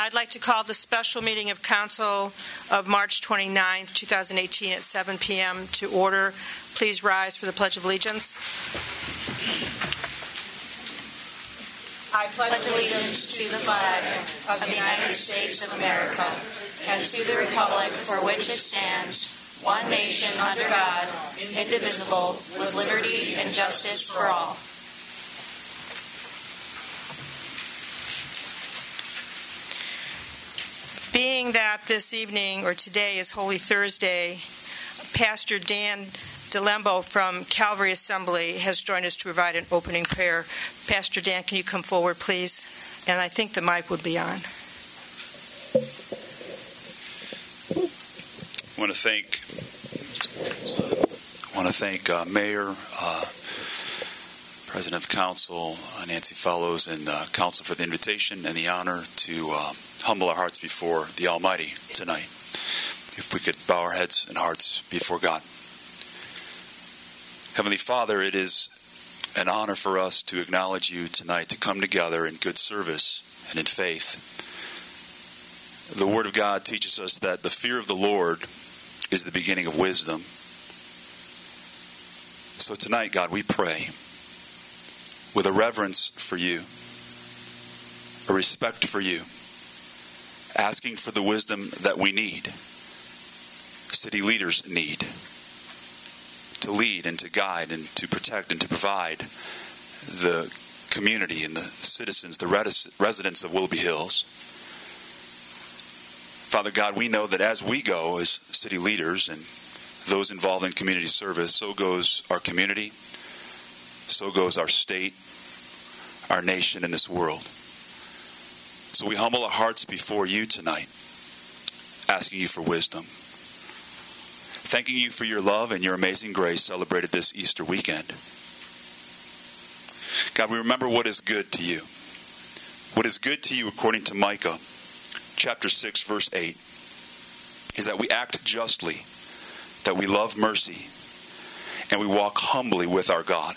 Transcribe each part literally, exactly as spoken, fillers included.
I'd like to call the special meeting of council of March twenty-ninth, twenty eighteen at seven p.m. to order. Please rise for the Pledge of Allegiance. I pledge allegiance to the flag of the United States of America and to the republic for which it stands, one nation under God, indivisible, with liberty and justice for all. Being that this evening or today is Holy Thursday, Pastor Dan DeLembo from Calvary Assembly has joined us to provide an opening prayer. Pastor Dan, can you come forward, please? And I think the mic would be on. I want to thank, I want to thank uh, Mayor, uh, President of Council, uh, Nancy Fellows, and uh, Council for the invitation and the honor to uh, humble our hearts before the Almighty tonight. If we could bow our heads and hearts before God. Heavenly Father, it is an honor for us to acknowledge you tonight, to come together in good service and in faith. The Word of God teaches us that the fear of the Lord is the beginning of wisdom. So tonight, God, we pray with a reverence for you, a respect for you, asking for the wisdom that we need, city leaders need, to lead and to guide and to protect and to provide the community and the citizens, the residents of Willoughby Hills. Father God, we know that as we go as city leaders and those involved in community service, so goes our community, so goes our state, our nation, and this world. So we humble our hearts before you tonight, asking you for wisdom. Thanking you for your love and your amazing grace celebrated this Easter weekend. God, we remember what is good to you. What is good to you, according to Micah, chapter six, verse eight, is that we act justly, that we love mercy, and we walk humbly with our God.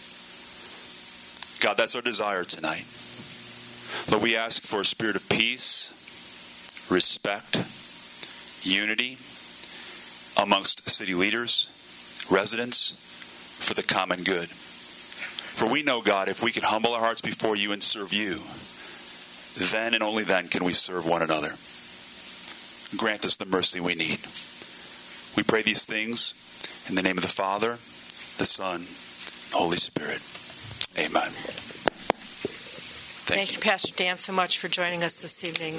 God, that's our desire tonight. Lord, we ask for a spirit of peace, respect, unity amongst city leaders, residents, for the common good. For we know, God, if we can humble our hearts before you and serve you, then and only then can we serve one another. Grant us the mercy we need. We pray these things in the name of the Father, the Son, the Holy Spirit. Amen. Thank, Thank you, Pastor Dan, so much for joining us this evening.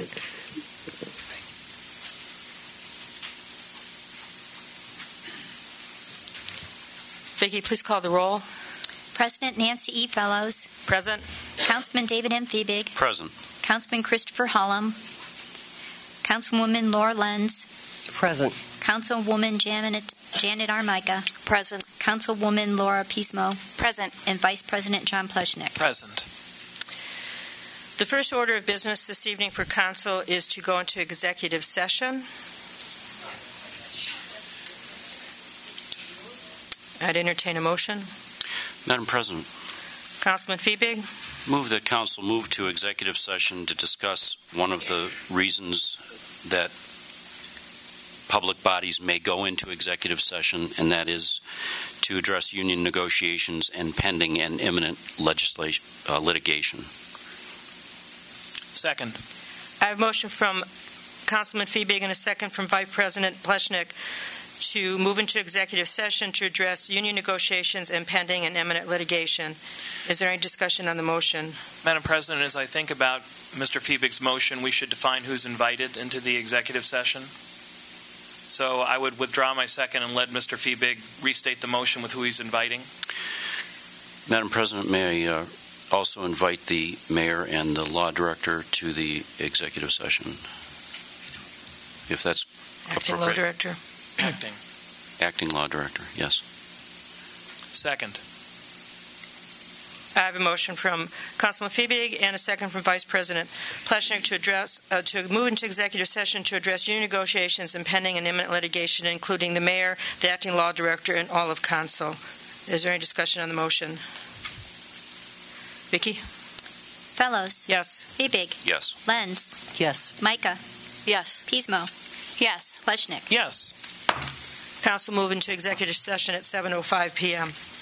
Vicki, please call the roll. President Nancy E. Fellows. Present. Councilman David M. Fiebig. Present. Councilman Christopher Hullum. Councilwoman Laura Lenz. Present. Councilwoman Janet, Janet Armica. Present. Councilwoman Laura Pismo. Present. And Vice President John Pleshnick. Present. The first order of business this evening for council is to go into executive session. I'd entertain a motion. Madam President, Councilman Fiebig. move that council move to executive session to discuss one of the reasons that public bodies may go into executive session, and that is to address union negotiations and pending and imminent legislation, uh, litigation. Second. I have a motion from Councilman Fiebig and a second from Vice President Pleshnick to move into executive session to address union negotiations and pending and imminent litigation. Is there any discussion on the motion? Madam President, as I think about Mister Fiebig's motion, we should define who's invited into the executive session. So I would withdraw my second and let Mister Fiebig restate the motion with who he's inviting. Madam President, may I uh, also invite the mayor and the law director to the executive session, if that's Acting Law Director. Acting. Acting law director, yes. Second. I have a motion from Councilman Fiebig and a second from Vice President Pleshnick to address uh, to move into executive session to address union negotiations and pending and imminent litigation, including the mayor, the acting law director, and all of council. Is there any discussion on the motion? Vicki? Fellows. Yes. Fiebig. Yes. Lenz. Yes. Micah. Yes. Pismo. Yes. Pleshnik. Yes. Council move into executive session at seven oh five p.m.